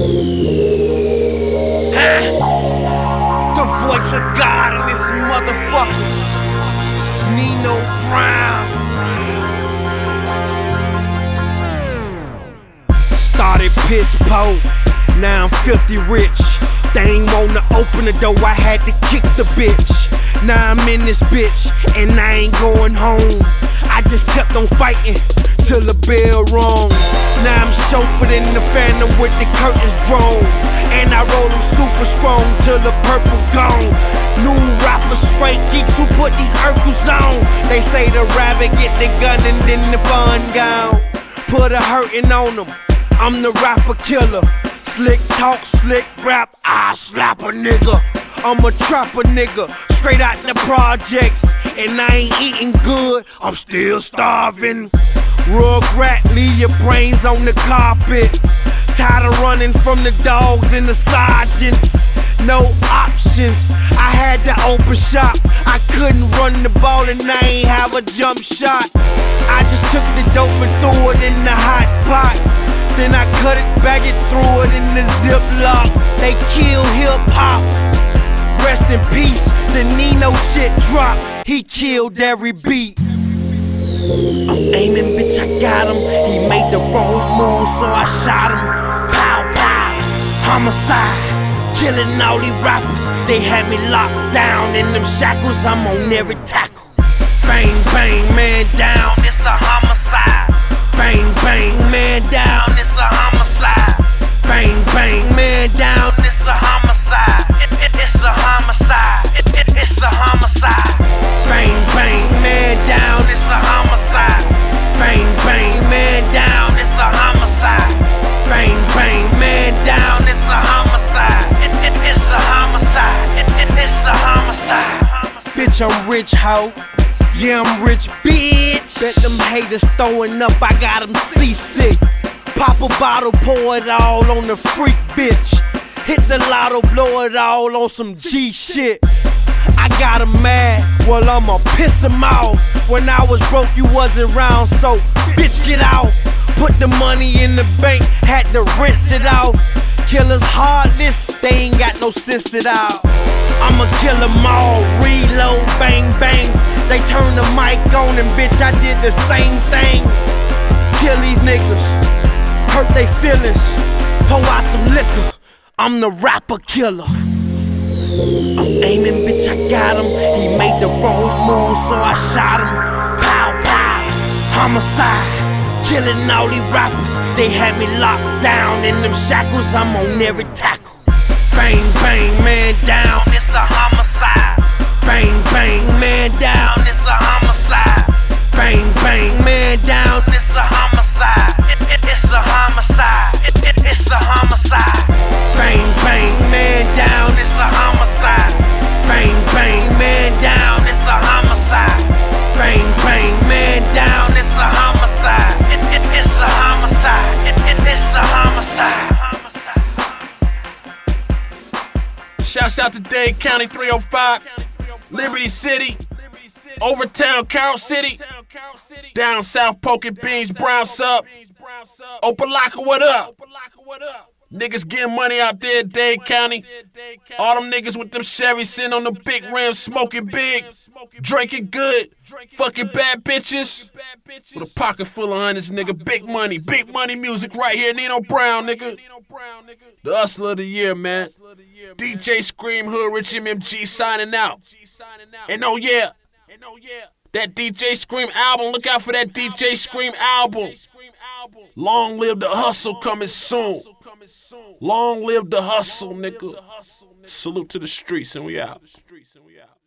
The voice of God in this motherfucker, Nino Brown. Started piss poor, now I'm filthy rich. They ain't wanna open the door, I had to kick the bitch. Now I'm in this bitch, and I ain't going home. I just kept on fighting till the bell rung. Now I'm chauffeured in the phantom with the curtains drawn, and I roll them super strong till the purple gone. New rappers, straight geeks who put these Urkels on. They say the rabbit get the gun and then the fun gone. Put a hurtin' on them, I'm the rapper killer. Slick talk, slick rap, I slap a nigga. I'm a trapper nigga, straight out the projects. And I ain't eating good, I'm still starving. Rugrat, leave your brains on the carpet. Tired of running from the dogs and the sergeants. No options, I had to open shop. I couldn't run the ball and I ain't have a jump shot. I just took the dope and threw it in the hot pot. Then I cut it, bag it, threw it in the Ziploc. They kill hip-hop, rest in peace. The Nino shit dropped, he killed every beat. I'm aiming, bitch, I got him. He made the wrong move, so I shot him. Pow, pow, homicide. Killing all these rappers, they had me locked down. In them shackles, I'm on every tackle. Bang, bang, man down, it's a homicide. Bang, bang, man down, it's a homicide. Bang, bang, man down, it's a homicide. It's a homicide. It's a homicide. Bang, bang, man down, it's a homicide. Bang, bang, man down, it's a homicide. Bang, bang, man down, it's a homicide. It's a homicide. It's a homicide. Bitch, I'm rich, ho. Yeah, I'm rich, bitch. Bet them haters throwing up, I got them seasick. Pop a bottle, pour it all on the freak, bitch. Hit the lotto, blow it all on some G shit. I got him mad, well I'ma piss him off. When I was broke, you wasn't around, so bitch get out. Put the money in the bank, had to rinse it out. Killers heartless, they ain't got no sense at all. I'ma kill them all, reload, bang bang. They turn the mic on and bitch, I did the same thing. Kill these niggas, hurt they feelings, pour out some liquor. I'm the rapper killer. I'm aiming, bitch, I got him. He made the wrong move, so I shot him. Pow, pow, homicide. Killing all these rappers, they had me locked down. In them shackles, I'm on every tackle. Bang, bang, man down, it's a homicide. Bang, bang, man down, it's a homicide. Bang, bang, man down, it's a homicide. It's a homicide. It's a homicide. Bang, bang, man down, it's a homicide. Bang, bang, man down, it's a homicide. Bang, bang, man down, it's a homicide. It's a homicide. It's a homicide. Shouts out to Dade County 305, Liberty City, Overtown, Carroll City, down south, Poking Beans, Brown Sub, Opalaka, what up? Niggas getting money out there in Dade County. All them niggas with them Chevys sitting on the big rims, smoking big, drinking good, fucking bad bitches. With a pocket full of hundreds, nigga. Big money music right here. Nino Brown, nigga. The hustler of the year, man. DJ Scream Hood, Rich MMG signing out. And oh yeah, that DJ Scream album, look out for that DJ Scream album. Long live the hustle coming soon. Long live the hustle, nigga. Salute to the streets and we out.